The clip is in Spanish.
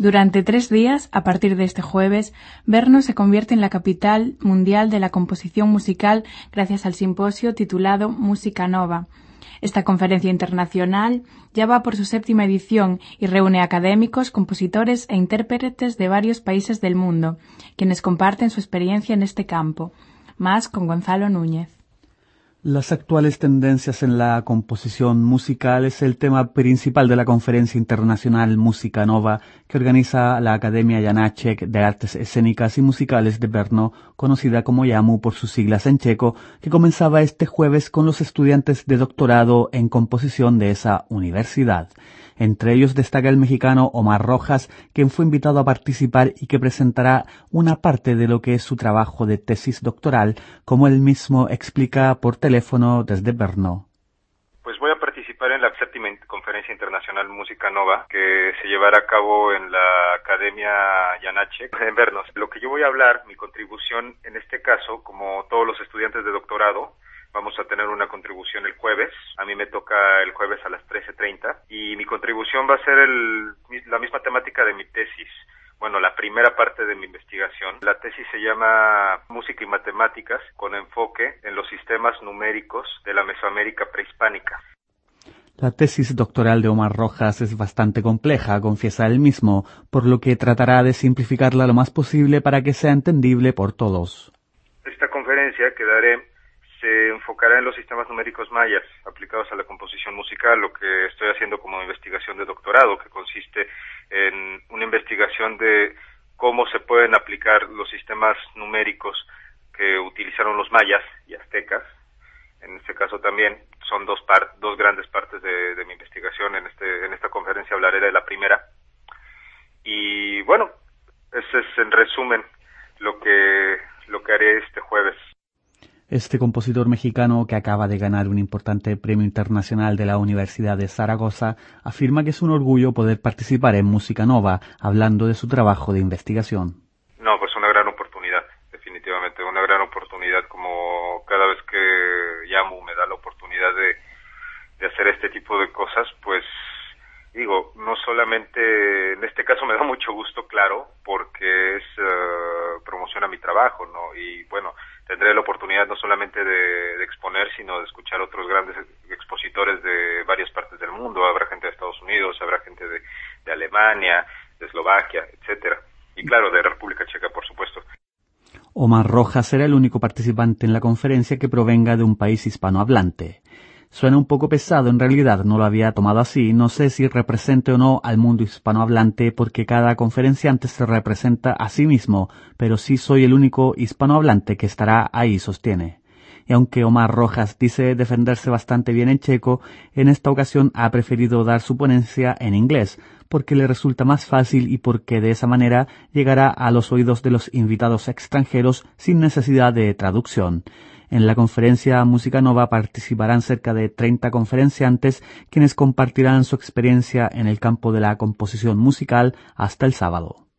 Durante 3 días, a partir de este jueves, Brno se convierte en la capital mundial de la composición musical gracias al simposio titulado Musica Nova. Esta conferencia internacional ya va por su 7ª edición y reúne académicos, compositores e intérpretes de varios países del mundo, quienes comparten su experiencia en este campo. Más con Gonzalo Núñez. Las actuales tendencias en la composición musical es el tema principal de la Conferencia Internacional Musica Nova que organiza la Academia Janáček de Artes Escénicas y Musicales de Brno, conocida como JAMU por sus siglas en checo, que comenzaba este jueves con los estudiantes de doctorado en composición de esa universidad. Entre ellos destaca el mexicano Omar Rojas, quien fue invitado a participar y que presentará una parte de lo que es su trabajo de tesis doctoral, como él mismo explica por teléfono desde Brno. Pues voy a participar en la 7ª Conferencia Internacional Musica Nova, que se llevará a cabo en la Academia Janáček en Brno. Lo que yo voy a hablar, mi contribución en este caso, como todos los estudiantes de doctorado, vamos a tener una contribución el jueves. A mí me toca el jueves a las 13:30 y mi contribución va a ser la misma temática de mi tesis. Bueno, la primera parte de mi investigación. La tesis se llama Música y Matemáticas, con enfoque en los sistemas numéricos de la Mesoamérica prehispánica. La tesis doctoral de Omar Rojas es bastante compleja, confiesa él mismo, por lo que tratará de simplificarla lo más posible para que sea entendible por todos. Esta conferencia que daré se enfocará en los sistemas numéricos mayas aplicados a la composición musical, lo que estoy haciendo como investigación de doctorado, que consiste en una investigación de cómo se pueden aplicar los sistemas numéricos que utilizaron los mayas y aztecas. En este caso también son dos grandes partes de mi investigación. En esta conferencia hablaré de la primera. Y bueno, ese es en resumen lo que haré este jueves. Este compositor mexicano, que acaba de ganar un importante premio internacional de la Universidad de Zaragoza, afirma que es un orgullo poder participar en Musica Nova, hablando de su trabajo de investigación. No, pues una gran oportunidad, definitivamente, una gran oportunidad, como cada vez que llamo me da la oportunidad de hacer este tipo de cosas, pues digo, no solamente, en este caso me da mucho gusto, claro, porque promociona mi trabajo, ¿no? Y bueno, tendré la oportunidad no solamente de exponer, sino de escuchar otros grandes expositores de varias partes del mundo. Habrá gente de Estados Unidos, habrá gente de Alemania, de Eslovaquia, etcétera. Y claro, de República Checa, por supuesto. Omar Rojas será el único participante en la conferencia que provenga de un país hispanohablante. Suena un poco pesado, en realidad no lo había tomado así, no sé si represente o no al mundo hispanohablante porque cada conferenciante se representa a sí mismo, pero sí soy el único hispanohablante que estará ahí, sostiene. Y aunque Omar Rojas dice defenderse bastante bien en checo, en esta ocasión ha preferido dar su ponencia en inglés, porque le resulta más fácil y porque de esa manera llegará a los oídos de los invitados extranjeros sin necesidad de traducción. En la conferencia Musica Nova participarán cerca de 30 conferenciantes quienes compartirán su experiencia en el campo de la composición musical hasta el sábado.